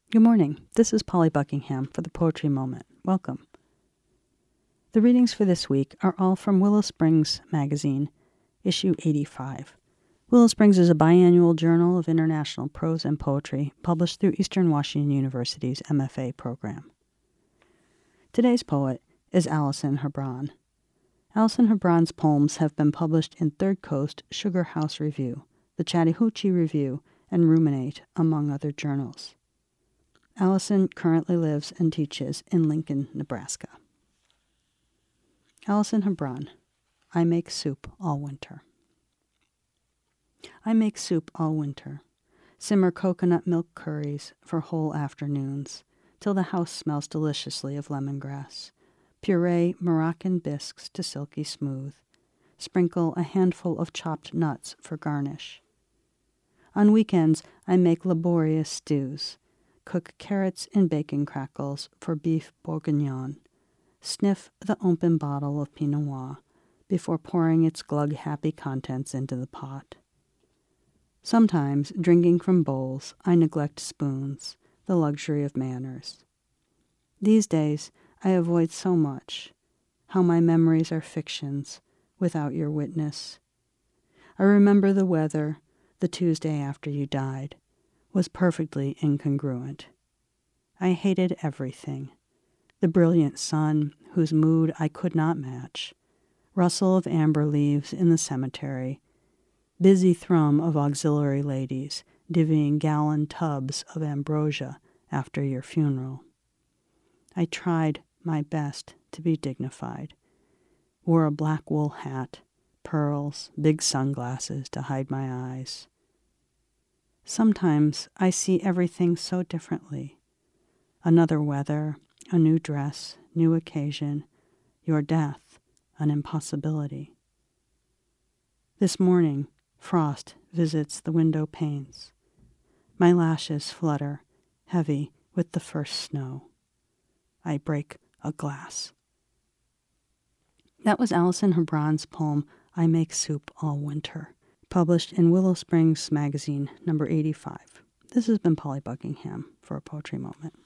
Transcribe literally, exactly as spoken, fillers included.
Good morning. This is Polly Buckingham for the Poetry Moment. Welcome. The readings for this week are all from Willow Springs Magazine, issue eighty-five. Willow Springs is a biannual journal of international prose and poetry published through Eastern Washington University's M F A program. Today's poet is Allison Hebron. Allison Hebron's poems have been published in Third Coast, Sugar House Review, the Chattahoochee Review, and Ruminate, among other journals. Allison currently lives and teaches in Lincoln, Nebraska. Allison Hebron, I make soup all winter. I make soup all winter, simmer coconut milk curries for whole afternoons, till the house smells deliciously of lemongrass, puree Moroccan bisques to silky smooth, sprinkle a handful of chopped nuts for garnish. On weekends, I make laborious stews, cook carrots in bacon crackles for beef bourguignon, sniff the open bottle of Pinot Noir before pouring its glug-happy contents into the pot. Sometimes, drinking from bowls, I neglect spoons, the luxury of manners. These days, I avoid so much, how my memories are fictions without your witness. I remember the weather, the Tuesday after you died, was perfectly incongruent. I hated everything. The brilliant sun, whose mood I could not match, rustle of amber leaves in the cemetery, busy thrum of auxiliary ladies divvying gallon tubs of ambrosia after your funeral. I tried my best to be dignified, wore a black wool hat, pearls, big sunglasses to hide my eyes. Sometimes I see everything so differently. Another weather, a new dress, new occasion, your death, an impossibility. This morning, frost visits the window panes. My lashes flutter, heavy with the first snow. I break a glass. That was Allison Hebron's poem, I Make Soup All Winter, published in Willow Springs Magazine, number eighty-five. This has been Polly Buckingham for A Poetry Moment.